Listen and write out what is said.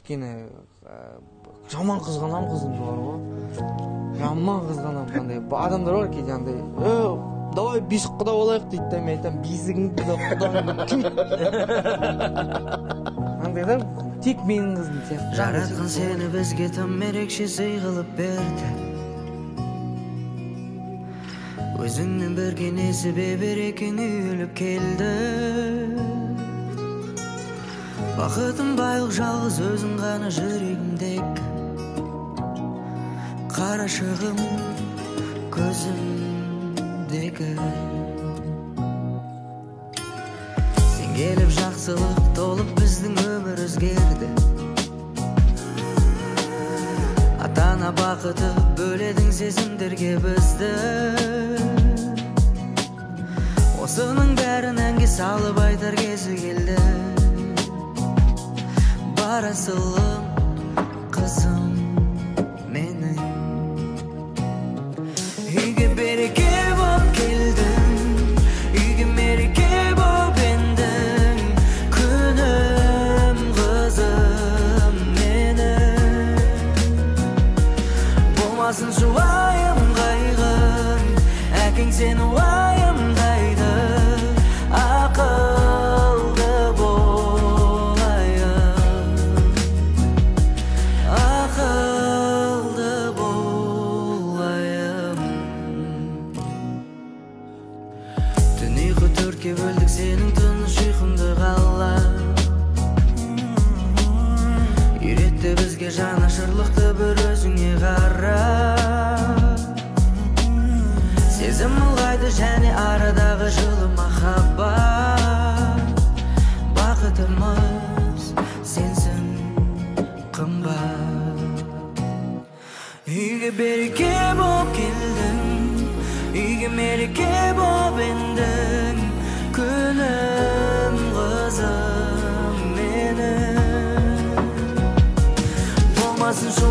кичкене жаман кызганам кызымды бар го. Жаман кызганам кандай. Адамдар бар кейде андай, давай биз куда болайык дейт да, мен айтам, бизиңди да куда ким? Андай да, тек менин кызым сияқты. Жараткан сени бизге тым эрекше сый кылып берди. Өзүңнүн берген себеп эрекең үйүлүп келди. Бакытым байлык жалгыз өзүң гана жүрөгүмдеки. Карашыгым көзүмдеги. Сен келип жакшылык толуп биздин өмүр өзгерди. Ата-ана бакыты бөледиң сезимдерге бизди. Осунун бәрін әнге салып айтар кези келді. Барасылым қызым менің. Үйге береке боп келдің, үйге мереке боп ендің. Күнім қызым менің. Болмасын жуайым қайғым, әкең сені уайымдайды. Ақылды болайым, ақылды болайым. Түн ұйқы төртке бөлдік сенің тыныш ұйқыңды қалап. Үйретті бізге жанашырлықты бір өзіңе қарап. Сезім ұлғайды және арадағы жылы махаббат. Бақытымыз сенсің қымбат. Үйге береке боп келдің, үйге мереке боп ендің. Күнім қызым менің. Болмасын